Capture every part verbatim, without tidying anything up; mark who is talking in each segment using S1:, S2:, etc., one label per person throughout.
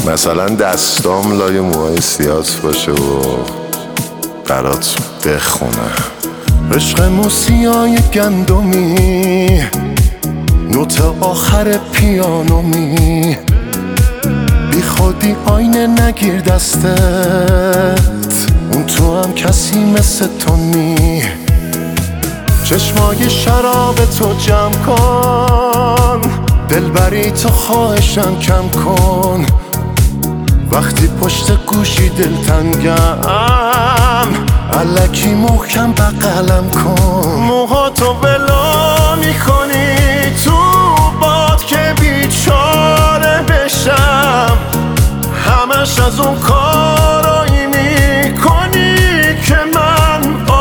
S1: مثلا دستام لای موهای سیاس باشه و برات بخونه. عشق موسیای گندمی، نوت آخر پیانومی، بی خودی آینه نگیر دستت، اون تو هم کسی مثل تو نی. چشمای شراب تو جمع کن، دلبری تو خواهشم کم کن. وقتی پشت گوشی دلتنگم، الکی محکم بغلم کن. موهاتو بلا میکنی تو باد که بیچاره بشم، همش از اون کارایی میکنی که من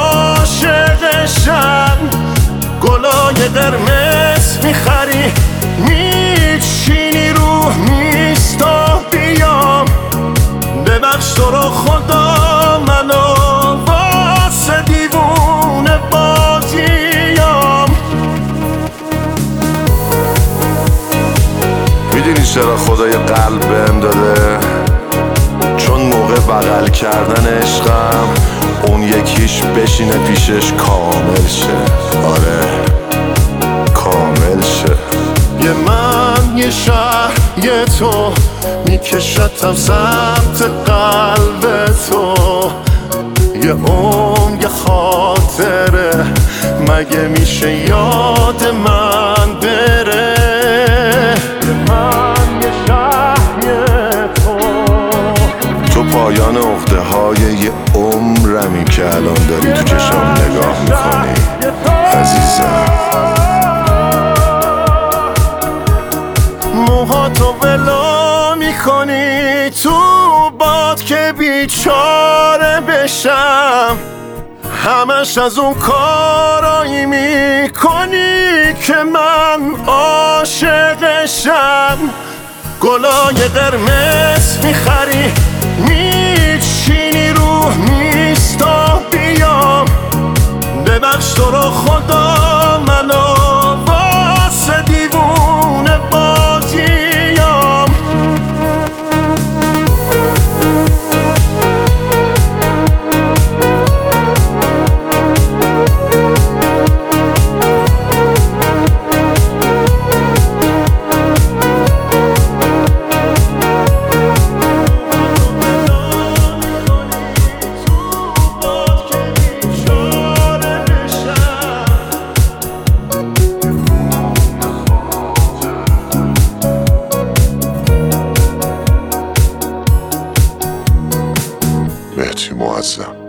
S1: عاشقشم. گلای قرمز میخری میچینی رو میستا، بیام ببخش تو رو خدا، منو واسه دیوونه بازیام. میدونی چرا خدا یه قلب بهم داده؟ چون موقع بغل کردن عشقم اون یکیش بشینه پیشش کامل شه. آره کامل شه. یه من یه شهر یه تو میکشتم سمت قلب تو، یه عمر یه خاطره مگه میشه یاد من بره؟ یه من یه شهر یه تو، تو پایان عقده های یه عمرمی که الان داری تو چشام نگاه میکنی عزیزم. موهاتو ولو میکنی تو باد که بیچاره بشم، همش از اون کارایی میکنی که من عاشقشم. گلای قرمز میخری میچینی رو میستا، بیام ببخش تو رو خدا، منو واسه دیوونه بازیام. مهدی معظم.